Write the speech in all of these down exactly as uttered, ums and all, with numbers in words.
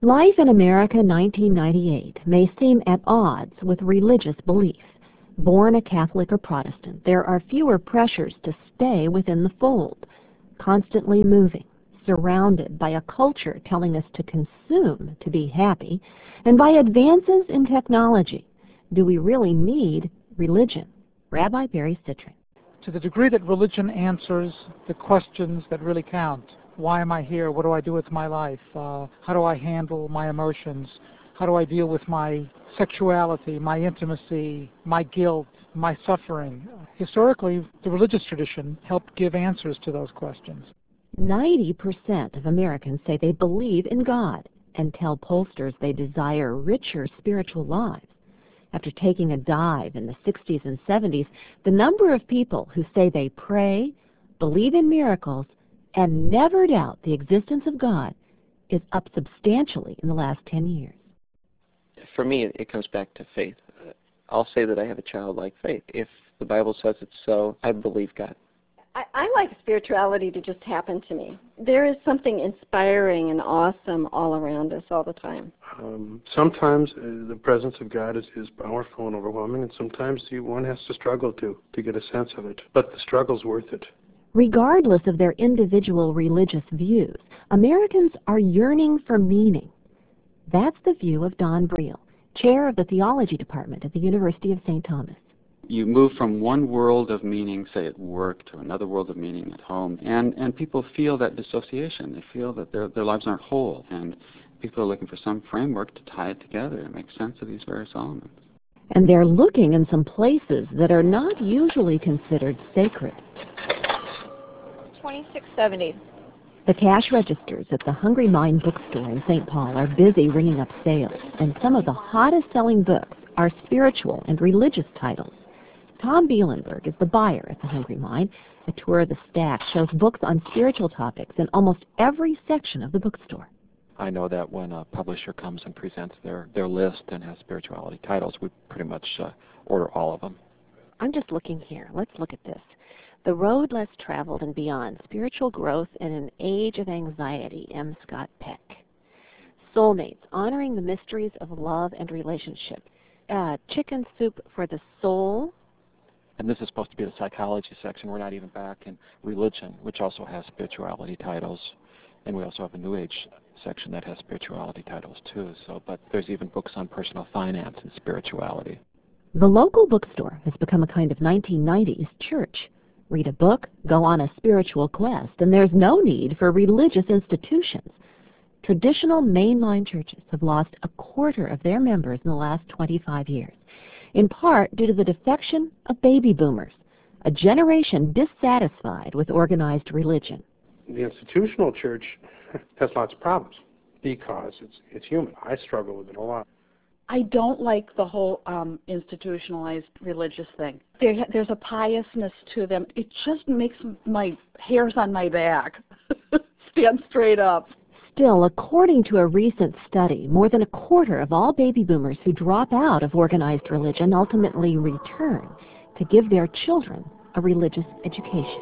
Life in America nineteen ninety-eight may seem at odds with religious belief. Born a Catholic or Protestant, there are fewer pressures to stay within the fold, constantly moving, surrounded by a culture telling us to consume to be happy, and by advances in technology. Do we really need religion? Rabbi Barry Citrin. To the degree that religion answers the questions that really count, why am I here? What do I do with my life? Uh, how do I handle my emotions? How do I deal with my sexuality, my intimacy, my guilt, my suffering? Historically, the religious tradition helped give answers to those questions. ninety percent of Americans say they believe in God and tell pollsters they desire richer spiritual lives. After taking a dive in the sixties and seventies, the number of people who say they pray, believe in miracles, and never doubt the existence of God is up substantially in the last ten years. For me, it comes back to faith. I'll say that I have a childlike faith. If the Bible says it's so, I believe God. I, I like spirituality to just happen to me. There is something inspiring and awesome all around us all the time. Um, sometimes uh, the presence of God is, is powerful and overwhelming, and sometimes you, one has to struggle to, to get a sense of it. But the struggle's worth it. Regardless of their individual religious views, Americans are yearning for meaning. That's the view of Don Briel, chair of the theology department at the University of Saint Thomas. You move from one world of meaning, say at work, to another world of meaning at home, and, and people feel that dissociation. They feel that their, their lives aren't whole, and people are looking for some framework to tie it together and make sense of these various elements. And they're looking in some places that are not usually considered sacred. twenty-six seventy. The cash registers at the Hungry Mind bookstore in Saint Paul are busy ringing up sales, and some of the hottest-selling books are spiritual and religious titles. Tom Bielenberg is the buyer at the Hungry Mind. A tour of the stack shows books on spiritual topics in almost every section of the bookstore. I know that when a publisher comes and presents their, their list and has spirituality titles, we pretty much uh, order all of them. I'm just looking here. Let's look at this. The Road Less Traveled and Beyond, Spiritual Growth in an Age of Anxiety, M. Scott Peck. Soulmates, Honoring the Mysteries of Love and Relationship. Uh, Chicken Soup for the Soul. And this is supposed to be the psychology section. We're not even back in religion, which also has spirituality titles. And we also have a New Age section that has spirituality titles too. So, but there's even books on personal finance and spirituality. The local bookstore has become a kind of nineteen nineties church. Read a book, go on a spiritual quest, and there's no need for religious institutions. Traditional mainline churches have lost a quarter of their members in the last twenty-five years, in part due to the defection of baby boomers, a generation dissatisfied with organized religion. The institutional church has lots of problems because it's, it's human. I struggle with it a lot. I don't like the whole um, institutionalized religious thing. There, there's a piousness to them. It just makes my hairs on my back stand straight up. Still, according to a recent study, more than a quarter of all baby boomers who drop out of organized religion ultimately return to give their children a religious education.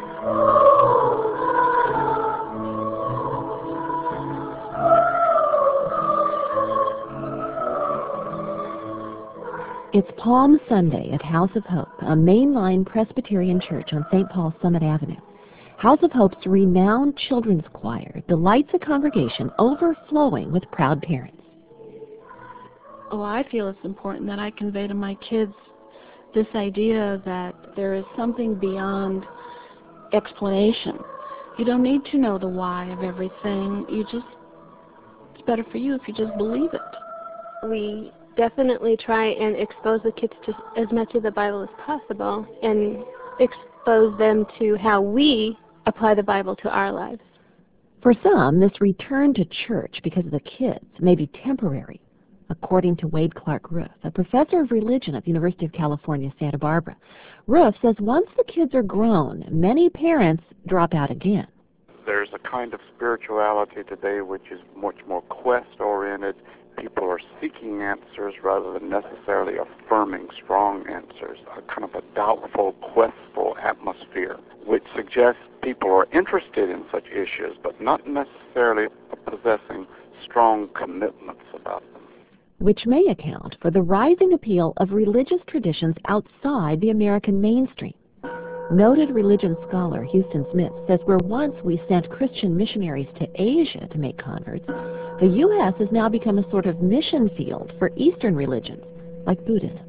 It's Palm Sunday at House of Hope, a mainline Presbyterian church on Saint Paul Summit Avenue. House of Hope's renowned children's choir delights a congregation overflowing with proud parents. Oh, I feel it's important that I convey to my kids this idea that there is something beyond explanation. You don't need to know the why of everything. You just, it's better for you if you just believe it. We definitely try and expose the kids to as much of the Bible as possible and expose them to how we apply the Bible to our lives. For some, this return to church because of the kids may be temporary, according to Wade Clark Roof, a professor of religion at the University of California, Santa Barbara. Roof says once the kids are grown, many parents drop out again. There's a kind of spirituality today which is much more quest-oriented. People are seeking answers rather than necessarily affirming strong answers, a kind of a doubtful, questful atmosphere, which suggests people are interested in such issues, but not necessarily possessing strong commitments about them. Which may account for the rising appeal of religious traditions outside the American mainstream. Noted religion scholar Houston Smith says where once we sent Christian missionaries to Asia to make converts, the U S has now become a sort of mission field for Eastern religions, like Buddhism.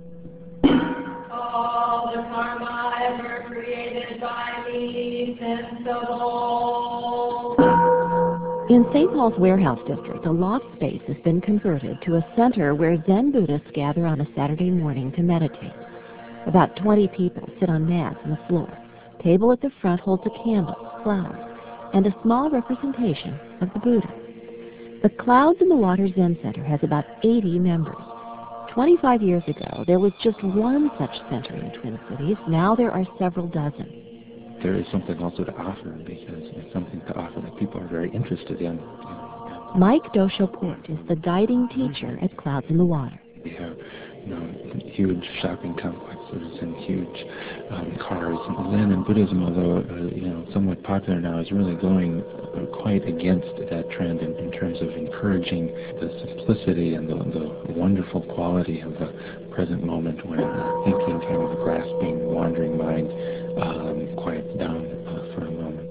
All the karma ever created by me sensible. In Saint Paul's Warehouse District, a loft space has been converted to a center where Zen Buddhists gather on a Saturday morning to meditate. About twenty people sit on mats on the floor. Table at the front holds a candle, flowers, and a small representation of the Buddha. The Clouds in the Water Zen Center has about eighty members. twenty-five years ago, there was just one such center in Twin Cities. Now there are several dozen. There is something also to offer, because it's something to offer that people are very interested in. Mike Dosho-Port is the guiding teacher at Clouds in the Water. We have, you know, huge shopping complexes and huge um, cars. Zen and Buddhism, although uh, you know somewhat popular now, is really going uh, quite against that trend in, in terms of encouraging the simplicity and the, the wonderful quality of the present moment, when the thinking, kind of the grasping, wandering mind um, quiets down uh, for a moment.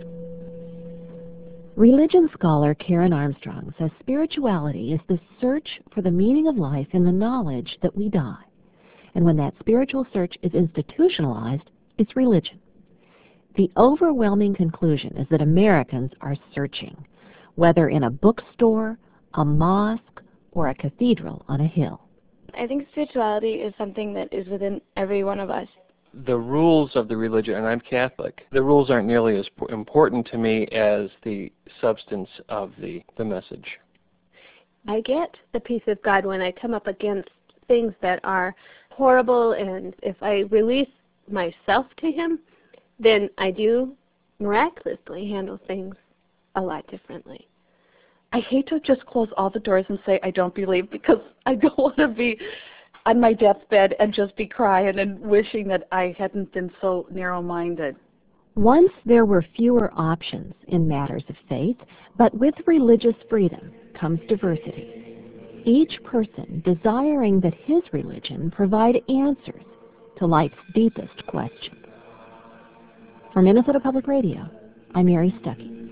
Religion scholar Karen Armstrong says spirituality is the search for the meaning of life in the knowledge that we die. And when that spiritual search is institutionalized, it's religion. The overwhelming conclusion is that Americans are searching, whether in a bookstore, a mosque, or a cathedral on a hill. I think spirituality is something that is within every one of us. The rules of the religion, and I'm Catholic, the rules aren't nearly as important to me as the substance of the, the message. I get the peace of God when I come up against things that are horrible, and if I release myself to Him, then I do miraculously handle things a lot differently. I hate to just close all the doors and say I don't believe, because I don't want to be on my deathbed and just be crying and wishing that I hadn't been so narrow-minded. Once there were fewer options in matters of faith, but with religious freedom comes diversity. Each person desiring that his religion provide answers to life's deepest questions. For Minnesota Public Radio, I'm Mary Stuckey.